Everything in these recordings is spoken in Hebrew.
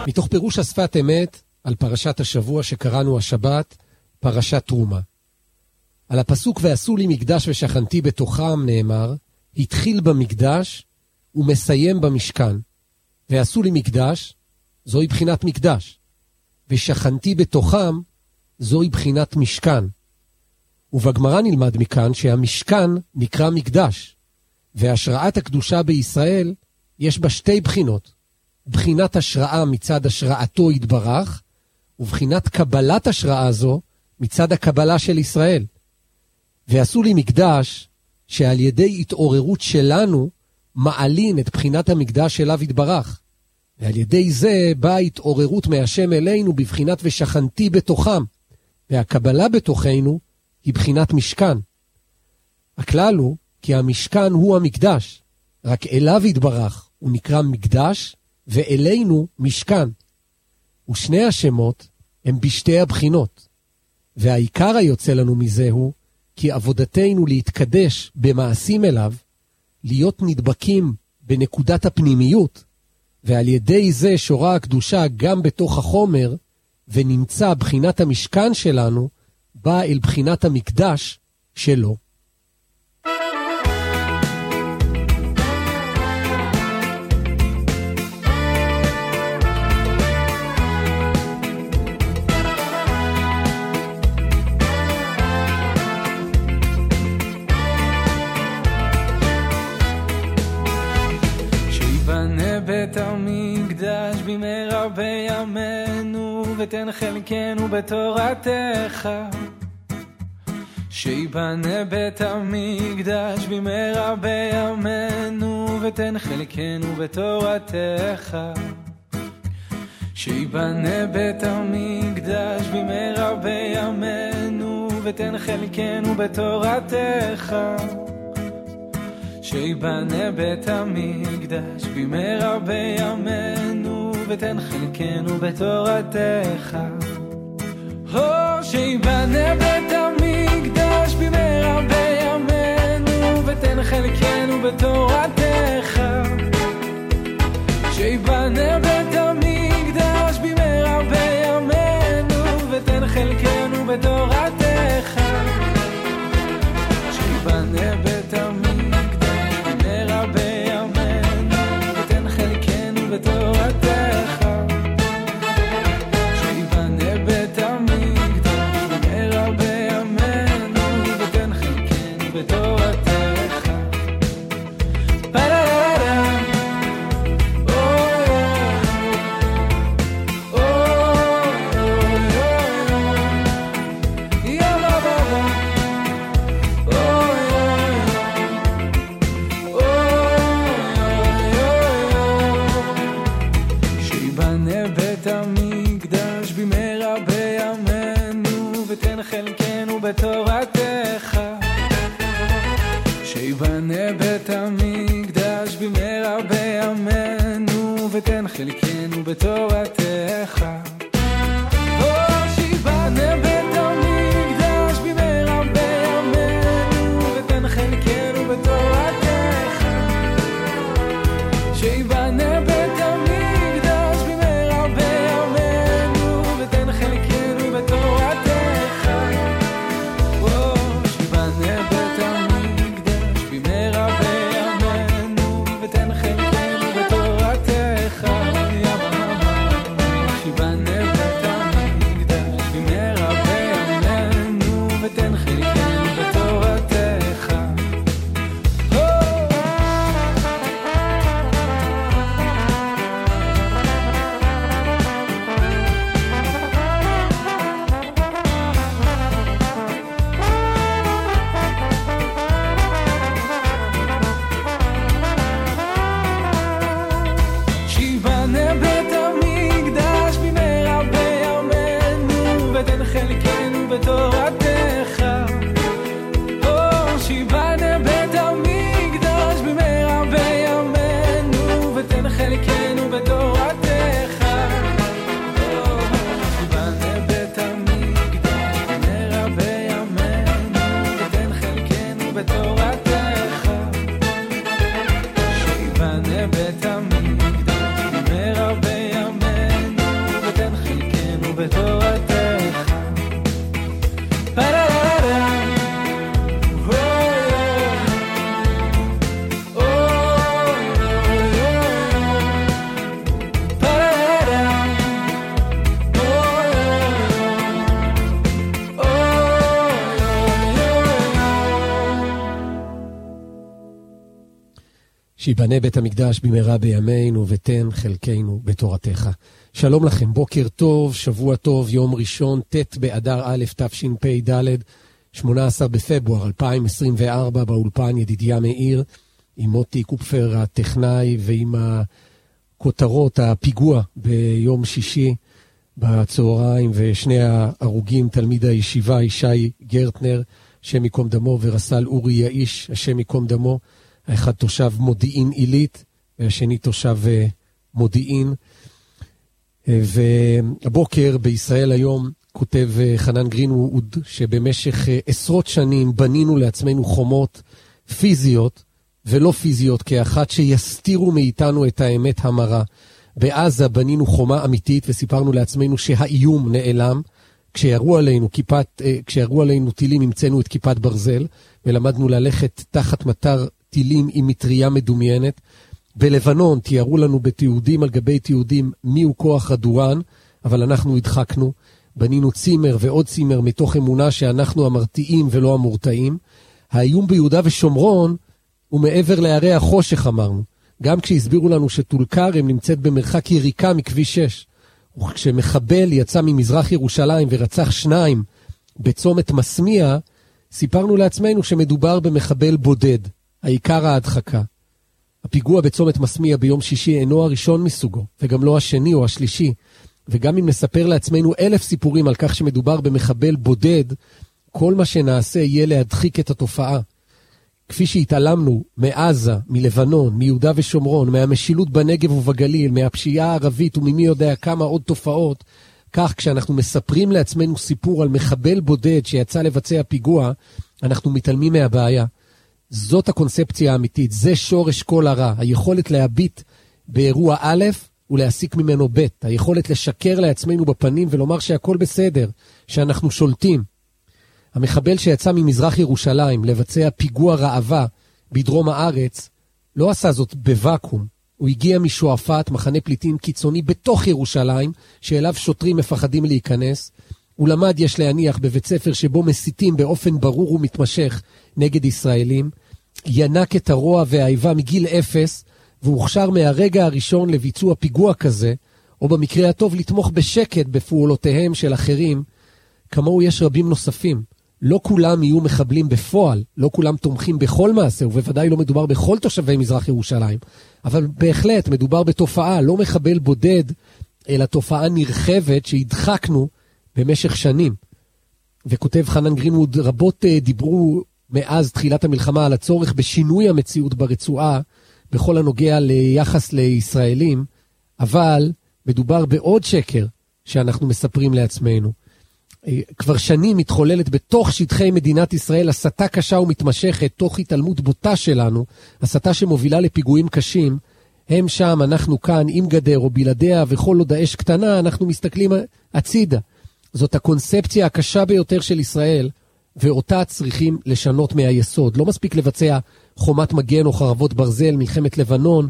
מתוך פירוש השפת אמת על פרשת השבוע שקראנו השבת, פרשת תרומה. על הפסוק ועשו לי מקדש ושכנתי בתוכם נאמר, התחיל במקדש ומסיים במשכן. ועשו לי מקדש, זוהי בחינת מקדש. ושכנתי בתוכם, זוהי בחינת משכן. ובגמרא נלמד מכאן שהמשכן נקרא מקדש. והשראת הקדושה בישראל יש בה שתי בחינות. בחינת השראה מצד השראתו יתברך, ובחינת קבלת השראה זו מצד הקבלה של ישראל. ועשו לי מקדש שעל ידי התעוררות שלנו מעלין את בחינת המקדש אליו יתברך. ועל ידי זה באה התעוררות מהשם אלינו בבחינת ושכנתי בתוכם. והקבלה בתוכנו היא בחינת משכן. הכלל הוא כי המשכן הוא המקדש, רק אליו יתברך הוא נקרא מקדש ואלינו משכן. ושני השמות הם בשתי הבחינות. והעיקר היוצא לנו מזה הוא כי עבודתנו להתקדש במעשים אליו, להיות נדבקים בנקודת הפנימיות, ועל ידי זה שורה הקדושה גם בתוך החומר, ונמצא בחינת המשכן שלנו, בא אל בחינת המקדש שלו. בית המקדש במהרה בימינו ותן חלקנו בתורתך. שיבנה בית המקדש במהרה בימינו ותן חלקנו בתורתך. שיבנה בית המקדש במהרה בימינו ותן חלקנו בתורתך. שיבנה בית המקדש במהרה בימינו ותן חלקנו בתורתך. שיבנה בית המקדש במהרה בימינו ותן חלקנו בתורתך. שיבנה בית המקדש במהרה בימינו ותן חלקנו בתורתך. שיבנה בית המקדש בתורתך. שיבנה בית המקדש במהרה בימינו ותן חלקנו בתורתך. פלללה המקדש במהרה בימינו ותן חלקנו בתורתך. שיבנה בית המקדש במהרה בימינו ותן חלקנו בתורתך. שיבנה בית המקדש במהרה בימינו ותן חלקנו בתורתך. שיבנה בית המקדש במהרה בימינו ותן חלקנו בתורתך. שיבנה בית המקדש במהרה בימינו ותן חלקנו בתורתך. שיבנה שיבנה בית המקדש במהרה בימינו, ותן חלקנו בתורתך. שלום לכם, בוקר טוב, שבוע טוב, יום ראשון, ט' באדר א' תשפ"ד, 18 בפברואר 2024, באולפן ידידיה מאיר, עם מוטי קופפר הטכנאי, ועם הכותרות, הפיגוע ביום שישי בצהריים, ושני ההרוגים, תלמיד הישיבה ישי גרטנר, השם ייקום דמו, ורס"ל אורי יאיש, השם ייקום דמו, האחד תושב מודיעין עילית, והשני תושב מודיעין. והבוקר בישראל היום כותב חנן גרינווד, שבמשך עשרות שנים בנינו לעצמנו חומות פיזיות ולא פיזיות כאחת, שיסתירו מאיתנו את האמת המרה. בעזה בנינו חומה אמיתית וסיפרנו לעצמנו שהאיום נעלם. כשירו עלינו טילים המצאנו את כיפת ברזל, ולמדנו ללכת תחת מטר טילים עם מטריה מדומיינת. בלבנון תיארו לנו בתיעודים על גבי תיעודים מיהו כוח רדואן, אבל אנחנו הדחקנו. בנינו צימר ועוד צימר מתוך אמונה שאנחנו המרתיעים ולא המורתעים. האיום ביהודה ושומרון הוא מעבר לערי החושך, אמרנו. גם כשהסבירו לנו שטול כרם נמצאת במרחק יריקה מכביש 6. וכשמחבל יצא ממזרח ירושלים ורצח 2 בצומת מסמיה, סיפרנו לעצמנו שמדובר במחבל בודד. העיקר ההדחקה. הפיגוע בצומת מסמיה ביום שישי אינו הראשון מסוגו, וגם לא השני או השלישי. וגם אם נספר לעצמנו 1000 סיפורים על כך שמדובר במחבל בודד, כל מה שנעשה יהיה להדחיק את התופעה. כפי שהתעלמנו מעזה, מלבנון, מיהודה ושומרון, מהמשילות בנגב ובגליל, מהפשיעה הערבית וממי יודע כמה עוד תופעות, כך כשאנחנו מספרים לעצמנו סיפור על מחבל בודד שיצא לבצע פיגוע, אנחנו מתעלמים מהבעיה. זאת הקונספציה האמיתית, זה שורש כל הרע, היכולת להביט באירוע א' ולהסיק ממנו ב', היכולת לשקר לעצמנו בפנים ולומר שהכל בסדר, שאנחנו שולטים. המחבל שיצא ממזרח ירושלים לבצע פיגוע רעבה בדרום הארץ, לא עשה זאת בוואקום. הוא הגיע משועפאט, מחנה פליטים קיצוני בתוך ירושלים, שאליו שוטרים מפחדים להיכנס. הוא למד, יש להניח, בבית ספר שבו מסיתים באופן ברור ומתמשך נגד ישראלים. ינק את הרוע והאיבה מגיל 0, והוכשר מהרגע הראשון לביצוע פיגוע כזה, או במקרה הטוב לתמוך בשקט בפעולותיהם של אחרים. כמוהו יש רבים נוספים. לא כולם יהיו מחבלים בפועל, לא כולם תומכים בכל מעשה, ובוודאי לא מדובר בכל תושבי מזרח ירושלים, אבל בהחלט מדובר בתופעה, לא מחבל בודד, אלא תופעה נרחבת שהדחקנו במשך שנים. וכותב חנן גרינווד, רבות דיברו מאז תחילת המלחמה על הצורך בשינוי המציאות ברצועה, בכל הנוגע ליחס לישראלים, אבל מדובר בעוד שקר שאנחנו מספרים לעצמנו. כבר שנים מתחוללת בתוך שטחי מדינת ישראל הסתה קשה ומתמשכת, תוך התעלמות בוטה שלנו, הסתה שמובילה לפיגועים קשים. הם שם, אנחנו כאן, עם גדר או בלעדיה, וכל עוד האש קטנה, אנחנו מסתכלים הצידה. זאת הקונספציה הקשה ביותר של ישראל, ואותה צריכים לשנות מהיסוד. לא מספיק לבצע חומת מגן או חרבות ברזל, מלחמת לבנון.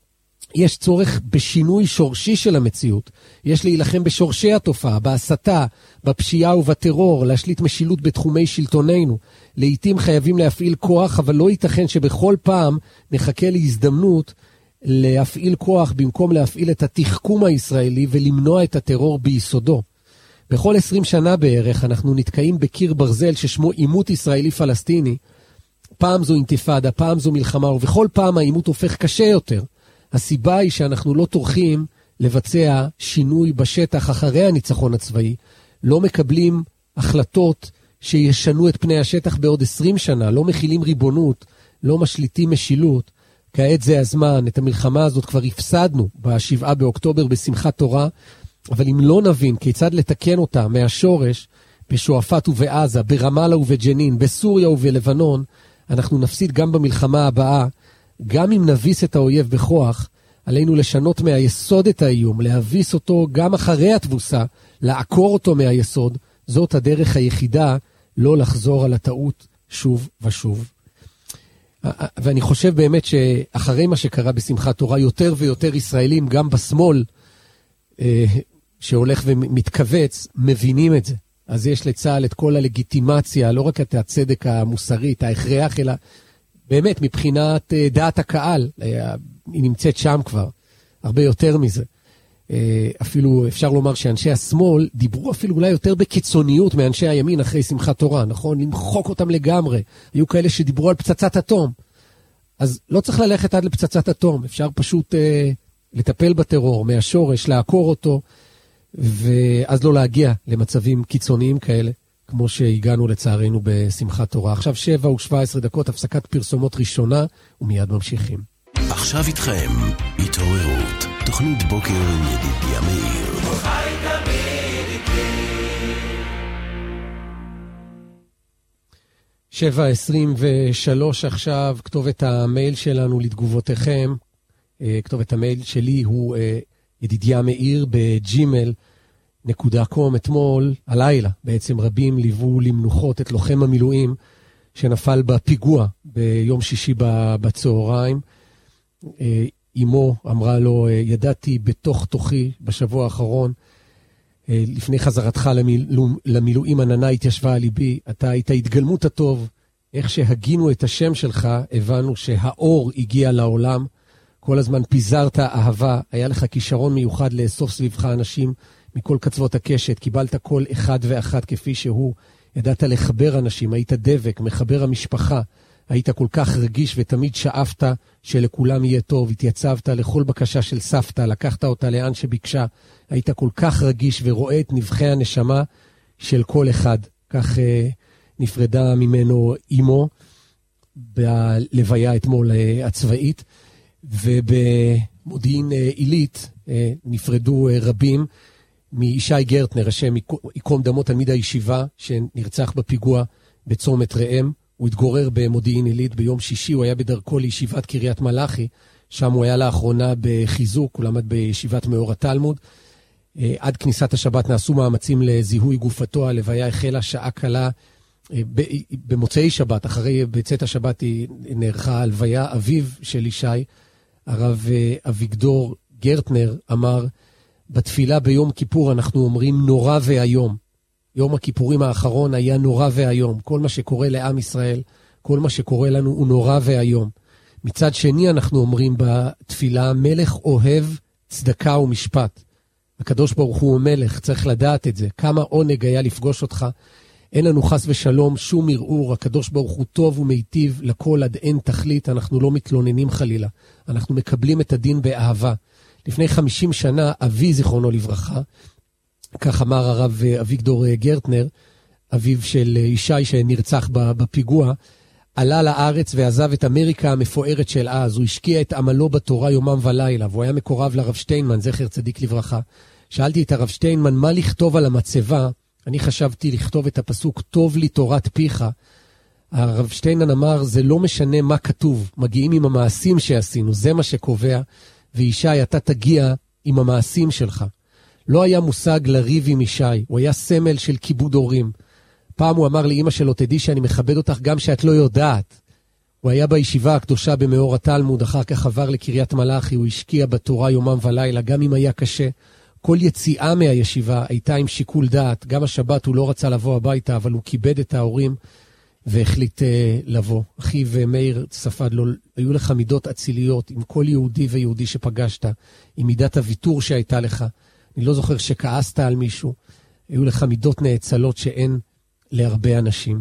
יש צורך בשינוי שורשי של המציאות. יש להילחם בשורשי התופעה, בהסתה, בפשיעה ובטרור, להשליט משילות בתחומי שלטוננו. לעתים חייבים להפעיל כוח, אבל לא ייתכן שבכל פעם נחכה להזדמנות להפעיל כוח במקום להפעיל את התחכום הישראלי ולמנוע את הטרור ביסודו. בכל 20 שנה בערך אנחנו נתקעים בקיר ברזל ששמו עימות ישראלי-פלסטיני. פעם זו אינתיפאדה, פעם זו מלחמה, ובכל פעם העימות הופך קשה יותר. הסיבה היא שאנחנו לא טורחים לבצע שינוי בשטח אחרי הניצחון הצבאי, לא מקבלים החלטות שישנו את פני השטח בעוד 20 שנה, לא מכילים ריבונות, לא משליטים משילות. כעת זה הזמן, את המלחמה הזאת כבר הפסדנו ב7 באוקטובר בשמחת תורה, אבל אם לא נבין כיצד לתקן אותה מהשורש, בשועפאט ובעזה, ברמאללה ובג'נין, בסוריה ובלבנון, אנחנו נפסיד גם במלחמה הבאה. גם אם נביס את האויב בכוח, עלינו לשנות מהיסוד את האיום, להביס אותו גם אחרי התבוסה, לעקור אותו מהיסוד. זאת הדרך היחידה לא לחזור על הטעות שוב ושוב. ואני חושב באמת שאחרי מה שקרה בשמחת תורה, יותר ויותר ישראלים, גם בשמאל, שהולך ומתכווץ, מבינים את זה. אז יש לצה"ל את כל הלגיטימציה, לא רק את הצדק המוסרי, את ההכרח, אלא באמת, מבחינת דעת הקהל, היא נמצאת שם כבר, הרבה יותר מזה. אפילו אפשר לומר שאנשי השמאל דיברו אפילו אולי יותר בקיצוניות מאנשי הימין אחרי שמחת תורה, נכון? למחוק אותם לגמרי. היו כאלה שדיברו על פצצת אטום. אז לא צריך ללכת עד לפצצת אטום, אפשר פשוט לטפל בטרור, מהשורש, לעקור אותו, ואז לא להגיע למצבים קיצוניים כאלה, כמו שהגענו לצערנו בשמחת תורה. עכשיו 7:17, הפסקת פרסומות ראשונה, ומיד ממשיכים. עכשיו איתכם, התעוררות, תוכנית בוקר עם ידידיה מאיר. חי תמיד איתי. 7:23 עכשיו, כתובת המייל שלנו לתגובותיכם, כתובת המייל שלי הוא ידידיה מאיר ב@gmail.com. אתמול, הלילה, בעצם רבים ליוו למנוחות את לוחם המילואים שנפל בפיגוע ביום שישי בצהריים. אמו אמרה לו, ידעתי בתוך תוכי בשבוע האחרון, לפני חזרתך למילואים עננה התיישבה על ליבי, אתה היית התגלמות הטוב, איך שהגינו את השם שלך, הבנו שהאור הגיע לעולם, כל הזמן פיזרת אהבה, היה לך כישרון מיוחד לאסוף סביבך אנשים מכל קצוות הקשת, קיבלת כל אחד ואחת כפי שהוא, ידעת לחבר אנשים, היית דבק, מחבר המשפחה, היית כל כך רגיש ותמיד שאפת שלכולם יהיה טוב, התייצבת לכל בקשה של סבתא, לקחת אותה לאן שביקשה, היית כל כך רגיש ורואה את נבחי הנשמה של כל אחד. כך נפרדה ממנו אמו בלוויה אתמול הצבאית, ובמודיעין עילית נפרדו רבים מישי גרטנר, השם יקום דמו, תלמיד הישיבה שנרצח בפיגוע בצומת ראם. הוא התגורר במודיעין עילית ביום שישי, הוא היה בדרכו לישיבת קריית מלאכי, שם הוא היה לאחרונה בחיזוק, הוא למד בישיבת מאור התלמוד. עד כניסת השבת נעשו מאמצים לזיהוי גופתו, הלוויה החלה שעה קלה, במוצאי שבת, אחרי בצאת השבת נערכה הלוויה. אביו של ישי, הרב אביגדור גרטנר, אמר, בתפילה ביום כיפור אנחנו אומרים נורא והיום. יום הכיפורים האחרון היה נורא והיום. כל מה שקורה לעם ישראל, כל מה שקורה לנו הוא נורא והיום. מצד שני אנחנו אומרים בתפילה, מלך אוהב צדקה ומשפט. הקדוש ברוך הוא מלך, צריך לדעת את זה. כמה עונג היה לפגוש אותך. אין לנו חס ושלום שום ערעור, הקדוש ברוך הוא טוב ומיטיב לכל עד אין תכלית, אנחנו לא מתלוננים חלילה. אנחנו מקבלים את הדין באהבה. לפני 50 שנה, אבי זיכרונו לברכה, כך אמר הרב אביגדור גרטנר, אביו של ישי שנרצח בפיגוע, עלה לארץ ועזב את אמריקה המפוארת של אז. הוא השקיע את עמלו בתורה יומם ולילה, והוא היה מקורב לרב שטיינמן, זכר צדיק לברכה. שאלתי את הרב שטיינמן, מה לכתוב על המצבה? אני חשבתי לכתוב את הפסוק, טוב לי תורת פיך. הרב שטיינמן אמר, זה לא משנה מה כתוב, מגיעים עם המעשים שעשינו, זה מה שקובע, וישי, אתה תגיע עם המעשים שלך. לא היה מושג לריב עם ישי, הוא היה סמל של כיבוד הורים. פעם הוא אמר לאמא שלו, תדעי שאני מכבד אותך גם שאת לא יודעת. הוא היה בישיבה הקדושה במאור התלמוד, אחר כך עבר לקריית מלאכי, הוא השקיע בתורה יומם ולילה, גם אם היה קשה. כל יציאה מהישיבה הייתה עם שיקול דעת, גם השבת הוא לא רצה לבוא הביתה, אבל הוא כיבד את ההורים והחליט לבוא. אחיו מאיר ספד לו, היו לך מידות אציליות עם כל יהודי ויהודי שפגשת, עם מידת הוויתור שהייתה לך. אני לא זוכר שכעסת על מישהו, היו לך מידות נאצלות שאין להרבה אנשים.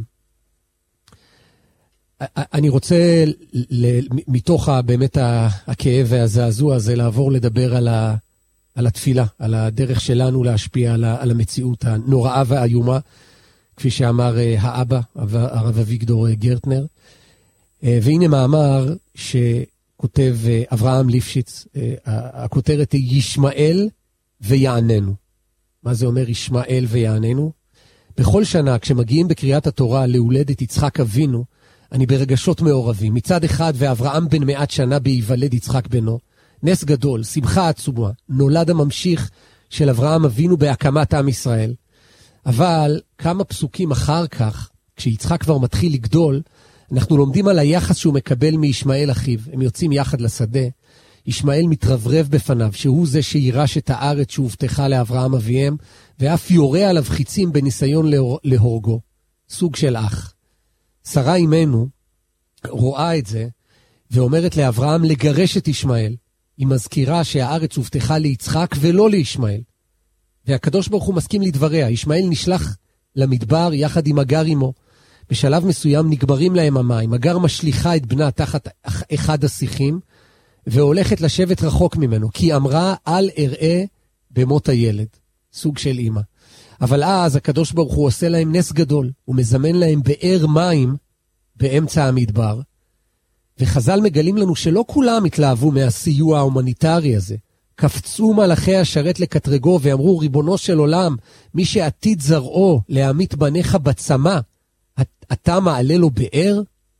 אני רוצה מתוך באמת הכאב והזעזוע הזה לעבור לדבר על התפילה, על הדרך שלנו להשפיע על המציאות הנוראה והאיומה, כפי שאמר האבא, הרב אביגדור גרטנר. והנה מאמר שכותב אברהם ליפשיץ, הכותרת היא ישמעאל ויעננו. מה זה אומר ישמעאל ויעננו? בכל שנה כשמגיעים בקריאת התורה להולדת יצחק אבינו, אני ברגשות מעורבים. מצד אחד, ואברהם בן 100 שנה בהיוולד יצחק בנו, נס גדול, שמחה עצומה, נולד הממשיך של אברהם אבינו בהקמת עם ישראל. אבל כמה פסוקים אחר כך, כשיצחק כבר מתחיל לגדול, אנחנו לומדים על היחס שהוא מקבל מישמעאל אחיו. הם יוצאים יחד לשדה, ישמעאל מתרברב בפניו, שהוא זה שירש את הארץ שהובטחה לאברהם אביהם, ואף יורה עליו חיצים בניסיון להורגו. סוג של אח. שרה אימנו רואה את זה, ואומרת לאברהם לגרש את ישמעאל. היא מזכירה שהארץ הובטחה ליצחק ולא לישמעאל. והקדוש ברוך הוא מסכים לדבריה. ישמעאל נשלח למדבר יחד עם אגר עמו. בשלב מסוים נגברים להם המים. אגר משליחה את בנה תחת אחד השיחים, והולכת לשבת רחוק ממנו, כי אמרה אל אראה במות הילד. סוג של אמא. אבל אז הקדוש ברוך הוא עושה להם נס גדול. הוא מזמן להם באר מים באמצע המדבר. וחז"ל מגלים לנו שלא כולם התלהבו מהסיוע ההומניטרי הזה. קפצו מלאכי השרת לקטרגו ואמרו, ריבונו של עולם, מי שעתיד זרעו להמית בניך בצמא, אתה מעלה לו באר?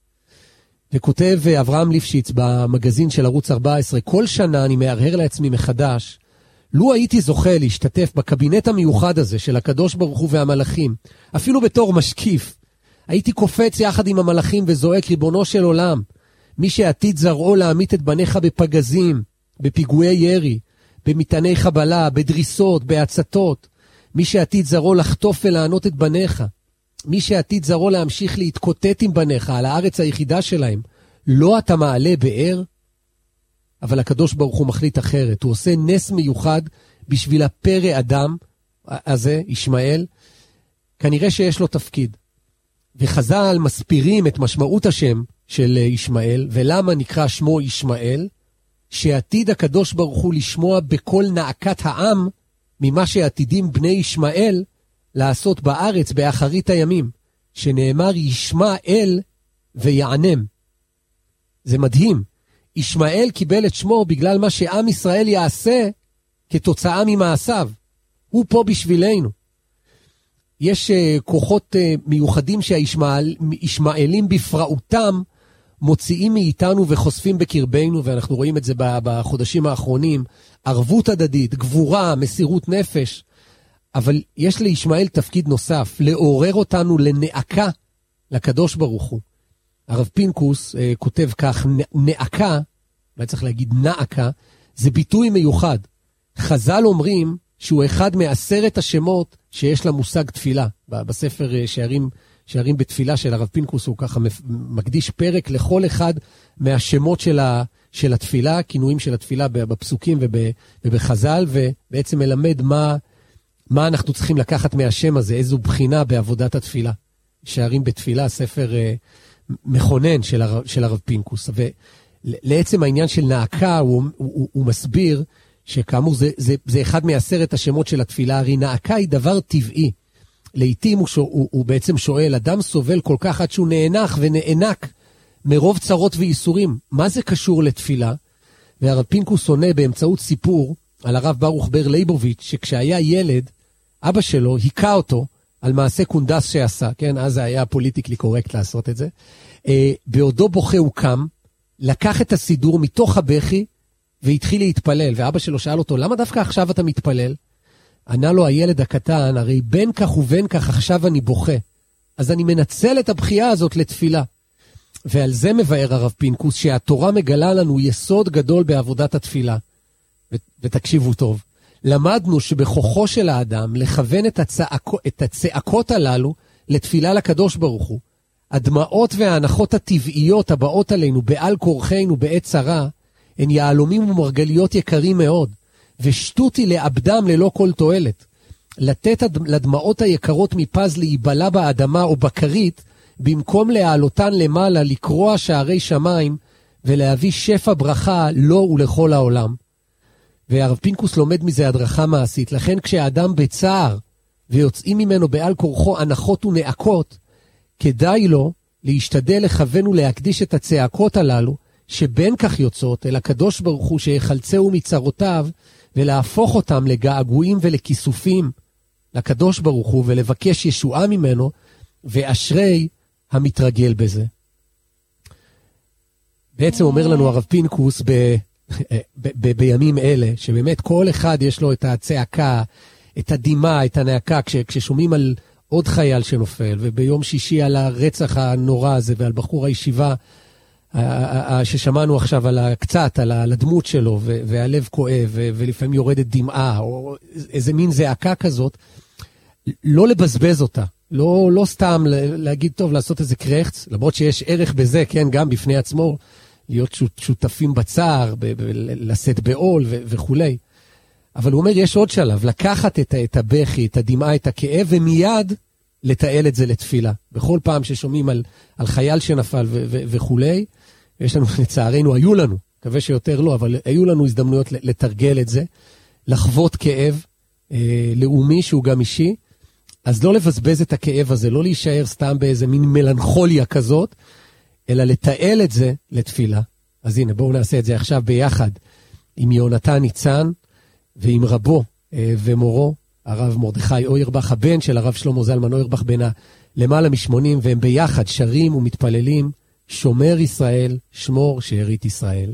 וכותב אברהם ליפשיץ במגזין של ערוץ 14, כל שנה אני מהרהר לעצמי מחדש, לו הייתי זוכה להשתתף בקבינט המיוחד הזה של הקדוש ברוך הוא והמלאכים, אפילו בתור משקיף, הייתי קופץ יחד עם המלאכים וזועק, ריבונו של עולם, מי שעתיד זרעו להמית את בניך בפגזים, בפיגועי ירי, במטעני חבלה, בדריסות, בהצתות, מי שעתיד זרעו לחטוף ולענות את בניך, מי שעתיד זרעו להמשיך להתקוטט עם בניך על הארץ היחידה שלהם, לא אתה מעלה באר? אבל הקדוש ברוך הוא מחליט אחרת, הוא עושה נס מיוחד בשביל הפרא אדם הזה, ישמעאל, כנראה שיש לו תפקיד. וחז"ל מספירים את משמעות השם של ישמעאל, ולמה נקרא שמו ישמעאל, שעתיד הקדוש ברוך הוא לשמוע בכל נעקת העם, ממה שעתידים בני ישמעאל לעשות בארץ באחרית הימים, שנאמר ישמע אל ויענם. זה מדהים. ישמעאל קיבל את שמו בגלל מה שעם ישראל יעשה כתוצאה ממעשיו. הוא פה בשבילנו. יש כוחות מיוחדים שהישמעאלים בפרעותם מוציאים מאיתנו וחושפים בקרבנו, ואנחנו רואים את זה בחודשים האחרונים, ערבות הדדית, גבורה, מסירות נפש, אבל יש לישמעאל תפקיד נוסף, לעורר אותנו לנעקה לקדוש ברוך הוא. הרב פינקוס כותב כך, נעקה, מה צריך להגיד נעקה, זה ביטוי מיוחד. חז"ל אומרים שהוא אחד מ10 השמות שיש למושג תפילה. בספר שערים בתפילה של הרב פינקוס הוא ככה מקדיש פרק לכל אחד מהשמות של התפילה, כינויים של התפילה בפסוקים ובחז"ל, ובעצם מלמד מה אנחנו צריכים לקחת מהשם הזה, איזו בחינה בעבודת התפילה. שערים בתפילה, ספר מכונן של הרב פינקוס. ולעצם העניין של נעקה הוא מסביר שכאמור זה אחד מ10 השמות של התפילה, הרי נעקה היא דבר טבעי. לעתים הוא בעצם שואל, אדם סובל כל כך עד שהוא נאנח ונאנק מרוב צרות וייסורים, מה זה קשור לתפילה? והרב פינקוס עונה באמצעות סיפור על הרב ברוך בר ליבוביץ', שכשהיה ילד, אבא שלו היכה אותו על מעשה קונדס שעשה, כן? אז זה היה פוליטיקלי קורקט לעשות את זה. בעודו בוכה הוא קם, לקח את הסידור מתוך הבכי, והתחיל להתפלל, ואבא שלו שאל אותו, למה דווקא עכשיו אתה מתפלל? ענה לו הילד הקטן, הרי בין כך ובין כך עכשיו אני בוכה, אז אני מנצל את הבכייה הזאת לתפילה. ועל זה מבאר הרב פינקוס, שהתורה מגלה לנו יסוד גדול בעבודת התפילה. ותקשיבו טוב, למדנו שבכוחו של האדם לכוון את הצעקות הללו לתפילה לקדוש ברוך הוא. הדמעות וההנחות הטבעיות הבאות עלינו בעל כורחנו בעת צרה, הן יעלומים ומרגליות יקרים מאוד, ושטות היא לאבדם ללא כל תועלת. לתת לדמעות היקרות מפז להיבלה באדמה או בקרית, במקום להעלותן למעלה לקרוע שערי שמיים, ולהביא שפע ברכה לו ולכל העולם. והרב פינקוס לומד מזה הדרכה מעשית, לכן כשהאדם בצער, ויוצאים ממנו בעל כורחו הנחות ונעקות, כדאי לו להשתדל לכוון ולהקדיש את הצעקות הללו, שבין כך יוצאות אל הקדוש ברוך הוא שיחלצהו מצרותיו, ולהפוך אותם לגעגועים ולכיסופים לקדוש ברוך הוא, ולבקש ישועה ממנו, ואשרי המתרגל בזה. בעצם אומר לנו הרב פינקוס בימים אלה, שבאמת כל אחד יש לו את הצעקה, את הדימה, את הנעקה, כששומעים על עוד חייל שנופל, וביום שישי על הרצח הנורא הזה, ועל בחור הישיבה, ששמענו עכשיו קצת על הדמות שלו, והלב כואב, ולפעמים יורדת דמעה, או איזה מין זעקה כזאת, לא לבזבז אותה, לא סתם להגיד טוב, לעשות איזה קרחץ, למרות שיש ערך בזה, כן, גם בפני עצמו, להיות שותפים בצער, לשאת בעול וכולי. אבל הוא אומר, יש עוד שלב, לקחת את הבכי, את הדמעה, את הכאב, ומיד לתעל את זה לתפילה. בכל פעם ששומעים על חייל שנפל וכולי, יש לנו, לצערנו, היו לנו, מקווה שיותר לא, אבל היו לנו הזדמנויות לתרגל את זה, לחוות כאב לאומי שהוא גם אישי, אז לא לבזבז את הכאב הזה, לא להישאר סתם באיזה מין מלנכוליה כזאת, אלא לתעל את זה לתפילה. אז הנה, בואו נעשה את זה עכשיו ביחד, עם יונתן ניצן, ועם רבו ומורו, הרב מרדכי אוירבך, הבן של הרב שלמה זלמן אוירבך, בן למעלה מ-80, והם ביחד שרים ומתפללים, שומר ישראל, שמור שארית ישראל.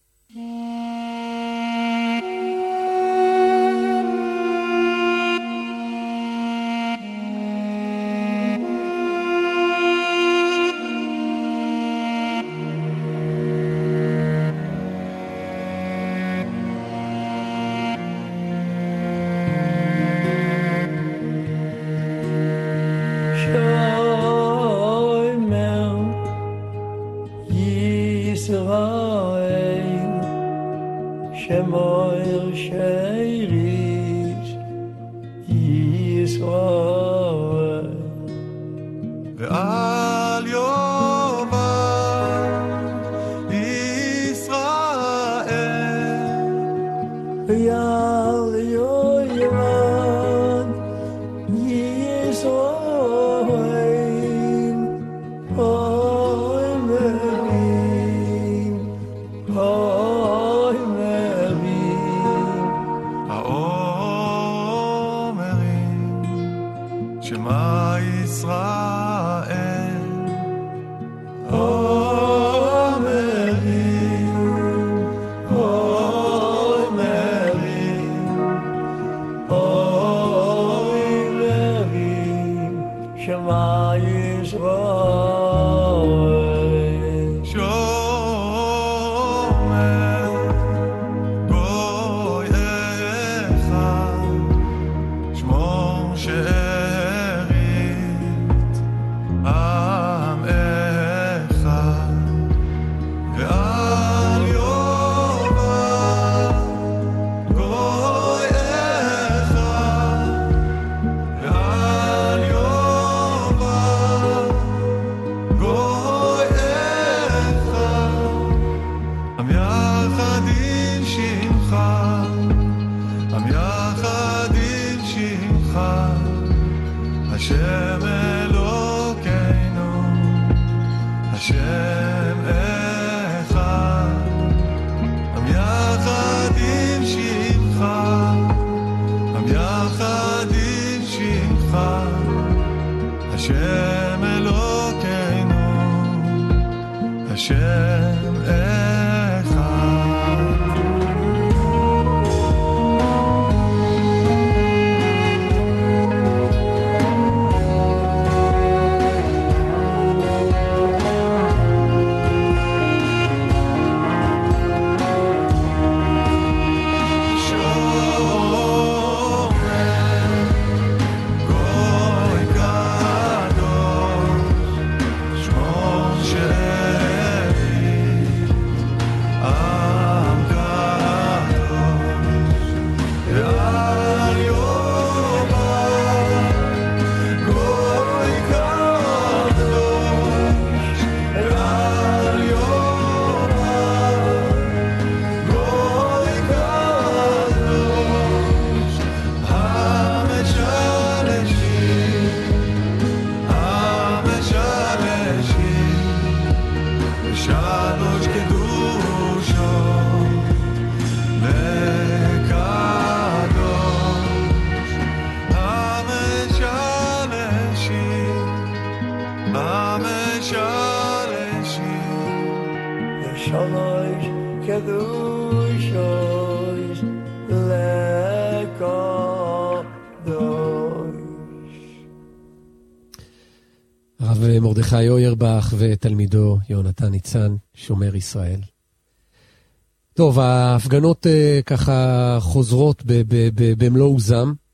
הרב מרדכי אוירבך ותלמידו יונתן ניצן, שומר ישראל. טוב, ההפגנות ככה חוזרות במלוא עוזם,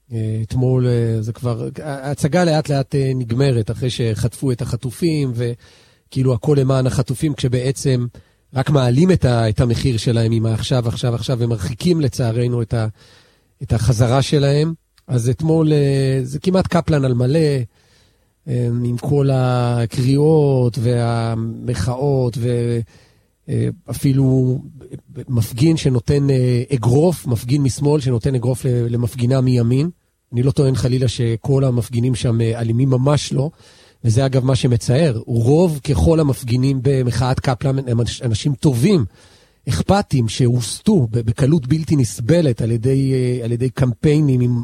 אתמול זה כבר, ההצגה לאט לאט נגמרת אחרי שחטפו את החטופים, וכאילו הכל למען החטופים, כשבעצם רק מעלים את המחיר שלהם עם עכשיו, ומרחיקים לצערנו את החזרה שלהם. אז אתמול זה כמעט קפלן על מלא, עם כל הקריאות והמחאות, ואפילו מפגין שנותן אגרוף, מפגין משמאל שנותן אגרוף למפגינה מימין. אני לא טוען חלילה שכל המפגינים שם אלימים, ממש לא, וזה אגב מה שמצער. רוב ככל המפגינים במחאת קפלן הם אנשים טובים, אכפתים, שהוסתו בקלות בלתי נסבלת על ידי קמפיינים עם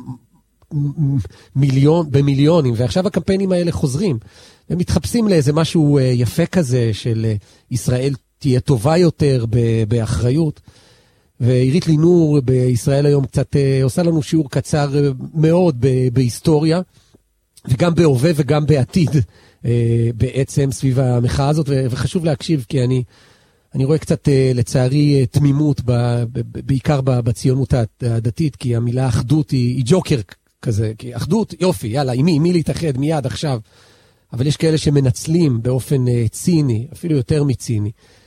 במיליונים, ועכשיו הקמפיינים האלה חוזרים, הם מתחפשים לאיזה משהו יפה כזה של ישראל תהיה טובה יותר באחריות. ועירית לינור בישראל היום קצת עושה לנו שיעור קצר מאוד בהיסטוריה, וגם בהווה וגם בעתיד בעצם סביב המחאה הזאת, וחשוב להקשיב כי אני רואה קצת לצערי תמימות, בעיקר בציונות הדתית, כי המילה אחדות היא ג'וקר כזה, כי אחדות יופי, יאללה, עם מי להתאחד מיד עכשיו, אבל יש כאלה שמנצלים באופן ציני, אפילו יותר מציני,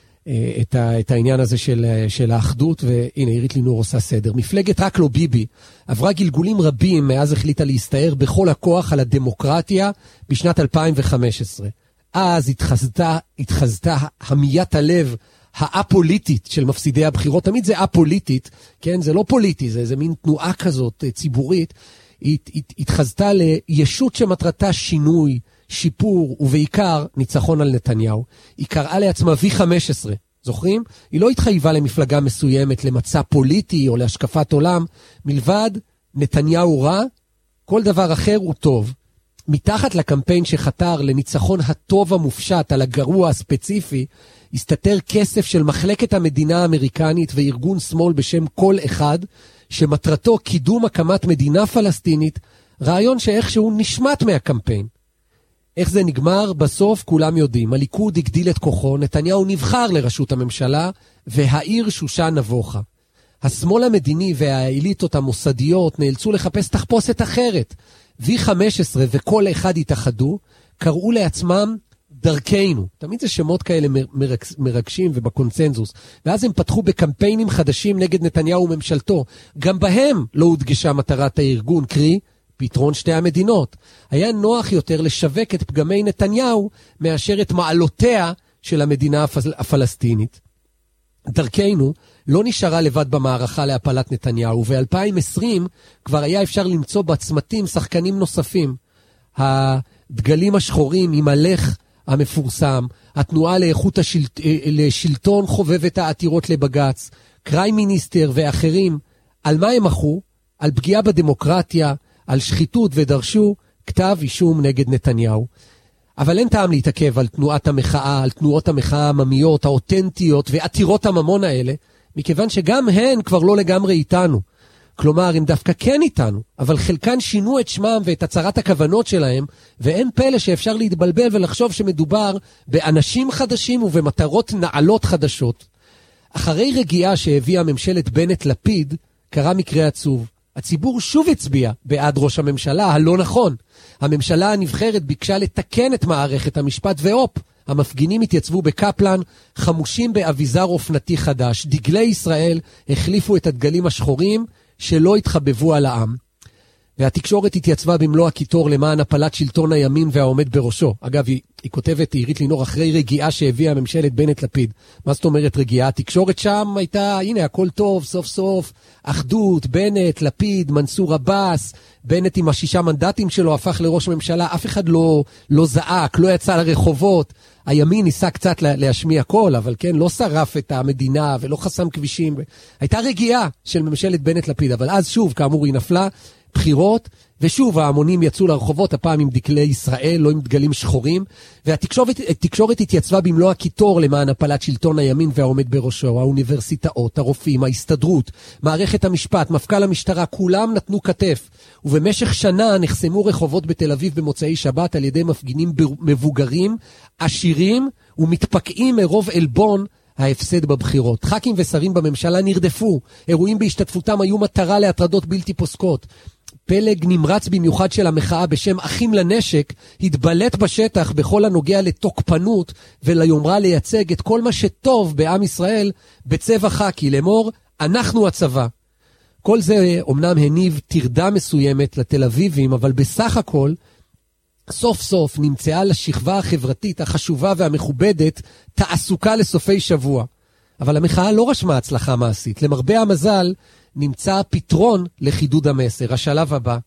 את העניין הזה של האחדות, והנה, עירית לינור עושה סדר. מפלגת רק לא ביבי עברה גלגולים רבים מאז החליטה להסתער בכל הכוח על הדמוקרטיה בשנת 2015. אז התחזתה המיית הלב האפוליטית של מפסידי הבחירות. תמיד זה אפוליטית, כן? זה לא פוליטי, זה מין תנועה כזאת ציבורית. התחזתה לישות שמטרתה שינוי, שיפור ובעיקר ניצחון על נתניהו. היא קראה לעצמה V15, זוכרים? היא לא התחייבה למפלגה מסוימת, למצע פוליטי או להשקפת עולם, מלבד נתניהו רע, כל דבר אחר הוא טוב. מתחת לקמפיין שחתר לניצחון הטוב המופשט על הגרוע הספציפי, הסתתר כסף של מחלקת המדינה האמריקנית וארגון שמאל בשם כל אחד, שמטרתו קידום הקמת מדינה פלסטינית, רעיון שאיכשהו נשמט מהקמפיין. איך זה נגמר? בסוף כולם יודעים. הליכוד הגדיל את כוחו, נתניהו נבחר לראשות הממשלה, והעיר שושן נבוכה. השמאל המדיני והאליטות המוסדיות נאלצו לחפש תחפושת אחרת. V15 וכל אחד התאחדו, קראו לעצמם דרכנו. תמיד זה שמות כאלה מרגשים ובקונצנזוס. ואז הם פתחו בקמפיינים חדשים נגד נתניהו וממשלתו. גם בהם לא הודגשה מטרת הארגון, קרי פתרון שתי המדינות. היה נוח יותר לשווק את פגמי נתניהו מאשר את מעלותיה של המדינה הפלסטינית. דרכנו לא נשארה לבד במערכה להפלת נתניהו, ו-2020 כבר היה אפשר למצוא בצמתים שחקנים נוספים. הדגלים השחורים עם הלך המפורסם, התנועה לאיכות לשלטון חובבת העתירות לבגץ, קריים מיניסטר ואחרים. על מה הם מחו? על פגיעה בדמוקרטיה, על שחיתות, ודרשו כתב אישום נגד נתניהו. אבל אין טעם להתעכב על תנועת המחאה, על תנועות המחאה העממיות, האותנטיות ועתירות הממון האלה, מכיוון שגם הן כבר לא לגמרי איתנו. כלומר, הם דווקא כן איתנו, אבל חלקן שינו את שמם ואת הצהרת הכוונות שלהם, ואין פלא שאפשר להתבלבל ולחשוב שמדובר באנשים חדשים ובמטרות נעלות חדשות. אחרי רגיעה שהביאה ממשלת בנט-לפיד, קרה מקרה עצוב. הציבור שוב הצביע בעד ראש הממשלה הלא נכון. הממשלה הנבחרת ביקשה לתקן את מערכת המשפט, ואופ, המפגינים התייצבו בקפלן, חמושים באביזר אופנתי חדש. דגלי ישראל החליפו את הדגלים השחורים שלא התחבבו על העם. והתקשורת התייצבה במלוא הקיטור למען הפלת שלטון הימין והעומד בראשו. אגב, היא כותבת, עירית לינור, אחרי רגיעה שהביאה ממשלת בנט-לפיד. מה זאת אומרת רגיעה? התקשורת שם הייתה, הנה, הכל טוב, סוף סוף, אחדות, בנט, לפיד, מנסור עבאס, בנט עם 6 מנדטים שלו הפך לראש ממשלה, אף אחד לא זעק, לא יצא לרחובות. הימין ניסה קצת להשמיע קול, אבל כן, לא שרף את המדינה ולא חסם כבישים. הייתה רגיעה של ממשלת בנט-לפיד, אבל אז שוב, כאמור, היא נפלה, בחירות, ושוב ההמונים יצאו לרחובות, הפעם עם דגלי ישראל, לא עם דגלים שחורים, והתקשורת התייצבה במלוא הקיטור למען הפלת שלטון הימין והעומד בראשו, האוניברסיטאות, הרופאים, ההסתדרות, מערכת המשפט, מפכ"ל המשטרה, כולם נתנו כתף, ובמשך שנה נחסמו רחובות בתל אביב במוצאי שבת על ידי מפגינים מבוגרים, עשירים ומתפקעים מרוב אלבון ההפסד בבחירות. ח"כים ושרים בממשלה נרדפו, אירועים בהשתתפותם היו מטרה להטרדות בלתי פוסקות. פלג נמרץ במיוחד של המחאה בשם אחים לנשק, התבלט בשטח בכל הנוגע לתוקפנות וליומרה לייצג את כל מה שטוב בעם ישראל בצבע חקי, לאמור, אנחנו הצבא. כל זה אומנם הניב תרדה מסוימת לתל אביבים, אבל בסך הכל, סוף סוף נמצאה לשכבה החברתית החשובה והמכובדת תעסוקה לסופי שבוע. אבל המחאה לא רשמה הצלחה מעשית. למרבה המזל, נמצא פתרון לחידוד המסר. השלב הבא,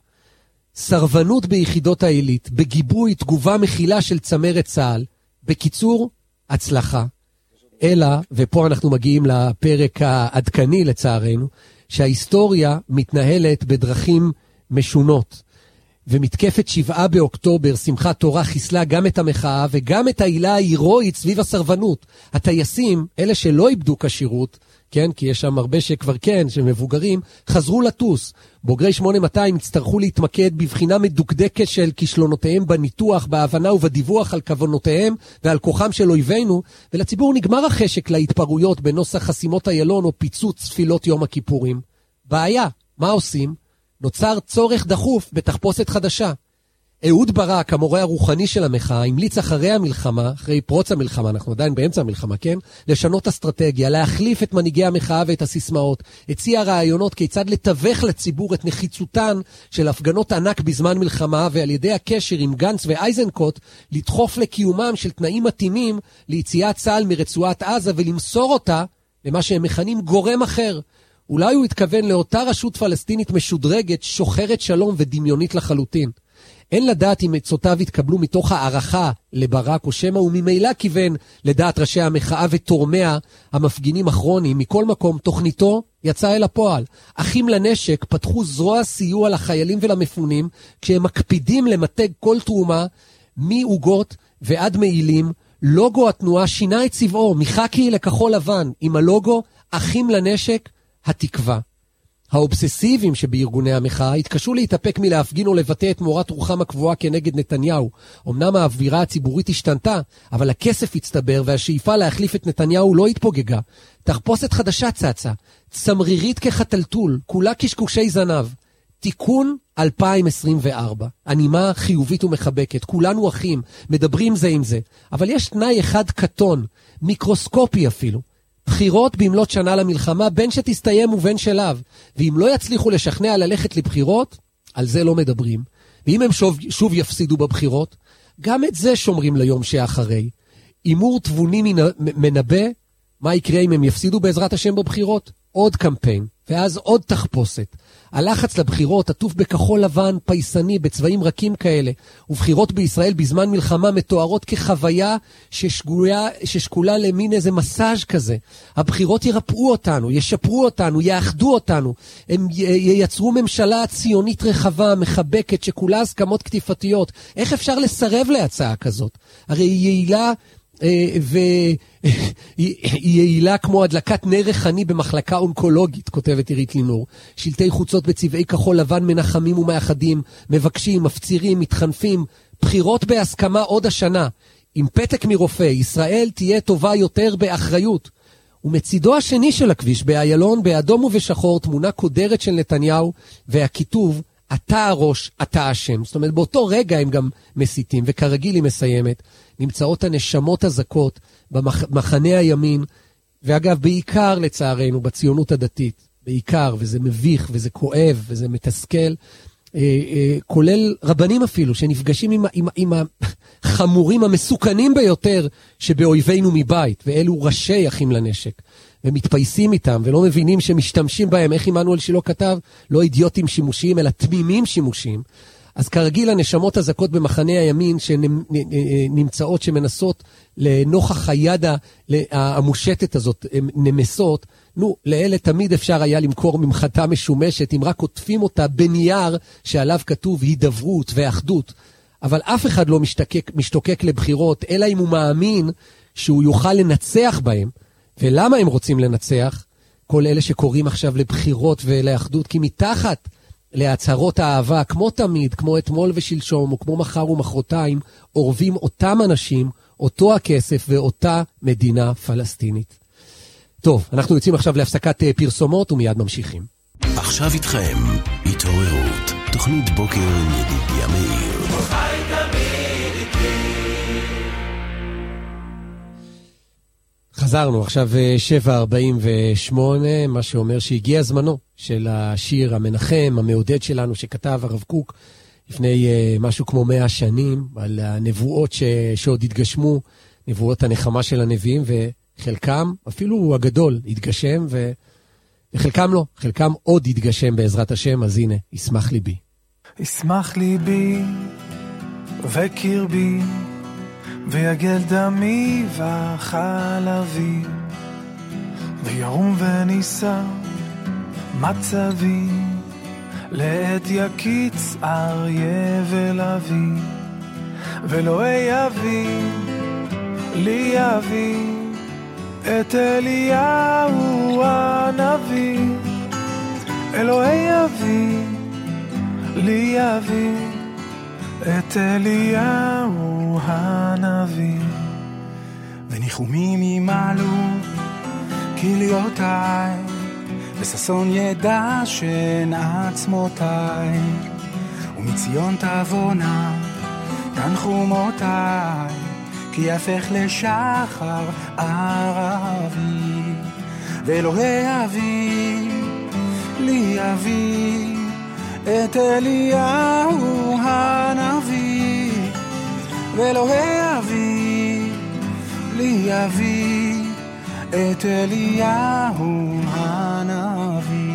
סרבנות ביחידות העילית, בגיבוי תגובה מכילה של צמרת צה"ל. בקיצור, הצלחה. אלא, ופה אנחנו מגיעים לפרק העדכני לצערנו, שההיסטוריה מתנהלת בדרכים משונות. ומתקפת 7 באוקטובר, שמחת תורה, חיסלה גם את המחאה וגם את העילה ההירואית סביב הסרבנות. הטייסים, אלה שלא איבדו כשירות, כן, כי יש שם הרבה שכבר כן, שמבוגרים, חזרו לטוס. בוגרי 8200 הצטרכו להתמקד בבחינה מדוקדקת של כישלונותיהם בניתוח, בהבנה ובדיווח על כוונותיהם ועל כוחם של אויבינו, ולציבור נגמר החשק להתפרויות בנוסח חסימות איילון או פיצוץ תפילות יום הכיפורים. בעיה, מה עושים? נוצר צורך דחוף בתחפושת חדשה. אהוד ברק, המורה הרוחני של המחאה, המליץ אחרי המלחמה, אחרי פרוץ המלחמה, אנחנו עדיין באמצע המלחמה, כן? לשנות אסטרטגיה, להחליף את מנהיגי המחאה ואת הסיסמאות, הציע רעיונות כיצד לתווך לציבור את נחיצותן של הפגנות ענק בזמן מלחמה, ועל ידי הקשר עם גנץ ואייזנקוט, לדחוף לקיומם של תנאים מתאימים ליציאת צה"ל מרצועת עזה ולמסור אותה למה שהם מכנים גורם אחר. אולי הוא התכוון לאותה רשות פלסטינית משודרגת, שוחרת שלום ודמיונית לחלוטין. אין לדעת אם עצותיו התקבלו מתוך הערכה לברק או שמא הוא ממילא כיוון לדעת ראשי המחאה ותורמיה המפגינים הכרוניים. מכל מקום, תוכניתו יצאה אל הפועל. אחים לנשק פתחו זרוע סיוע לחיילים ולמפונים, כשהם מקפידים למתג כל תרומה, מעוגות ועד מעילים. לוגו התנועה שינה את צבעו, מחקי לכחול לבן, עם הלוגו אחים לנשק, התקווה. האובססיביים שבארגוני המחאה התקשו להתאפק מלהפגין או לבטא את מורת רוחם הקבועה כנגד נתניהו. אמנם האווירה הציבורית השתנתה, אבל הכסף הצטבר והשאיפה להחליף את נתניהו לא התפוגגה. תחפושת חדשה צצה, צמרירית כחתלתול, כולה קשקושי זנב. תיקון 2024. אנימה חיובית ומחבקת, כולנו אחים, מדברים זה עם זה. אבל יש תנאי אחד קטון, מיקרוסקופי אפילו. בחירות במלאת שנה למלחמה, בין שתסתיים ובין שלב. ואם לא יצליחו לשכנע ללכת לבחירות, על זה לא מדברים. ואם הם שוב יפסידו בבחירות, גם את זה שומרים ליום שאחרי. אימור תבוני מנבא, מה יקרה אם הם יפסידו בעזרת השם בבחירות? עוד קמפיין, ואז עוד תחפושת. הלחץ לבחירות עטוף בכחול לבן פייסני בצבעים רכים כאלה, ובחירות בישראל בזמן מלחמה מתוארות כחוויה ששקולה למין איזה מסאז' כזה. הבחירות ירפאו אותנו, ישפרו אותנו, יאחדו אותנו, הם ייצרו ממשלה ציונית רחבה, מחבקת, שכולה הסכמות כתיפתיות. איך אפשר לסרב להצעה כזאת? הרי היא יעילה היא יעילה כמו הדלקת נר ריחני במחלקה אונקולוגית, כותבת עירית לינור. שלטי חוצות בצבעי כחול לבן מנחמים ומאחדים, מבקשים, מפצירים, מתחנפים. בחירות בהסכמה עוד השנה. עם פתק מרופא, ישראל תהיה טובה יותר באחריות. ומצידו השני של הכביש, באיילון, באדום ובשחור, תמונה קודרת של נתניהו, והכיתוב, אתה הראש, אתה אשם. זאת אומרת, באותו רגע הם גם מסיתים, וכרגיל היא מסיימת. נמצאות הנשמות הזכות במחנה הימין, ואגב, בעיקר לצערנו, בציונות הדתית, בעיקר, וזה מביך, וזה כואב, וזה מתסכל, כולל רבנים אפילו, שנפגשים עם החמורים המסוכנים ביותר שבאויבינו מבית, ואלו ראשי אחים לנשק, ומתפייסים איתם, ולא מבינים שמשתמשים בהם, איך עמנואל שילה כתב, לא אידיוטים שימושיים, אלא תמימים שימושיים. אז כרגיל הנשמות הזכות במחנה הימין שנמצאות, שמנסות לנוכח היד המושטת הזאת, הן נמסות, לאלה תמיד אפשר היה למכור ממחתה משומשת, אם רק עוטפים אותה בנייר שעליו כתוב הידברות ואחדות. אבל אף אחד לא משתוקק לבחירות, אלא אם הוא מאמין שהוא יוכל לנצח בהם. ולמה הם רוצים לנצח? כל אלה שקוראים עכשיו לבחירות ולאחדות, כי מתחת להצהרות האהבה, כמו תמיד, כמו אתמול ושלשום, או כמו מחר ומחרתיים, עורבים אותם אנשים, אותו הכסף ואותה מדינה פלסטינית. טוב, אנחנו יוצאים עכשיו להפסקת פרסומות ומיד ממשיכים. עכשיו איתכם, התעוררות, תוכנית בוקר עם ידידיה מאיר. חזרנו, עכשיו 7:48, מה שאומר שהגיע זמנו של השיר המנחם, המעודד שלנו, שכתב הרב קוק לפני משהו כמו 100 שנים, על הנבואות שעוד התגשמו, נבואות הנחמה של הנביאים, וחלקם, אפילו הגדול, התגשם, וחלקם לא, חלקם עוד התגשם בעזרת השם, אז הנה, ישמח ליבי. ישמח ליבי וקרבי ויגל דמי וחלבי וירום וניסה מצבי לעת יקיץ אריה ולוי ולא יביא לי יביא את אליהו הנביא אלוהי יביא לי יביא את אליהו הנביא וניחומים ימלו כליותיי וששון ידע שן עצמותיי ומציון תבונה תנחומותיי כי יפך לשחר ערבי ואלוהי אבי לי אבי את אליהו הנביא ואלוהי אבי לי אבי את אליהו הנביא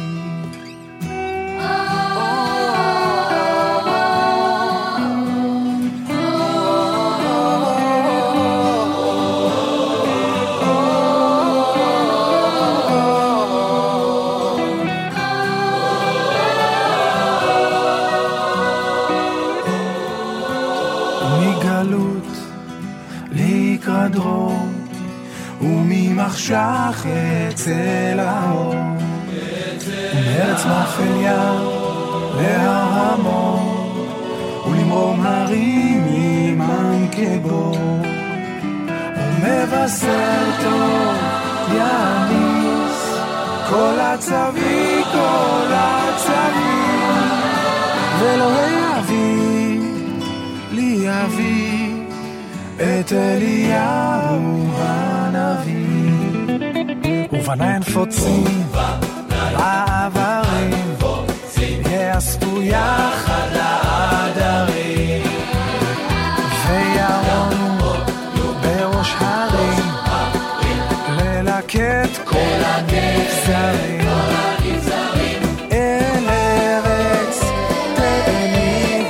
דרור וממחשך אצל האור ומארץ מאפליה להר המור ולמרום הרים עמם כבור ומבשר טוב יעניס כל הצבי ואלוהי אבי לי אבי את אליהו הנביא ובני נפוצים בעברים יאספו יחד לעדרים וירונו בראש הרים ללקט כל הנבזרים אל ארץ תאניב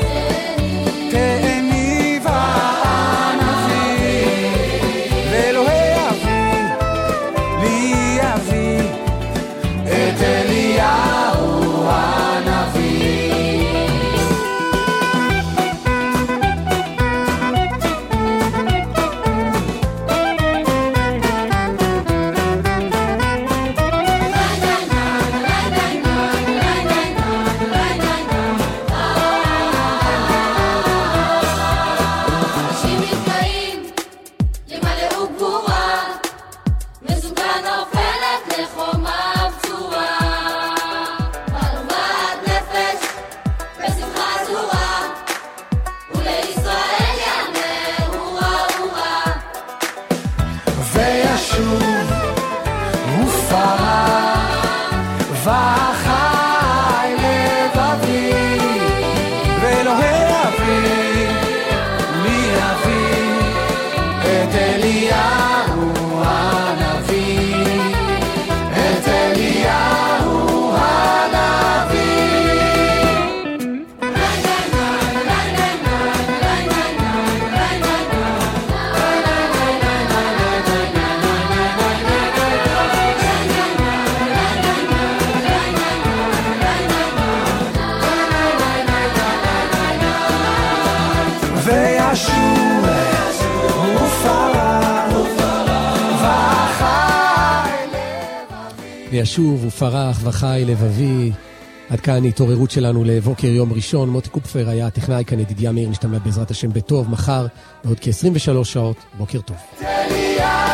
וישוב ופרח וחי לבבי. עד כאן התעוררות שלנו לבוקר יום ראשון. מוטי קופפר היה הטכנאי, כאן ידידיה מאיר, נשתמע בעזרת השם בטוב מחר בעוד כ-23 שעות. בוקר טוב.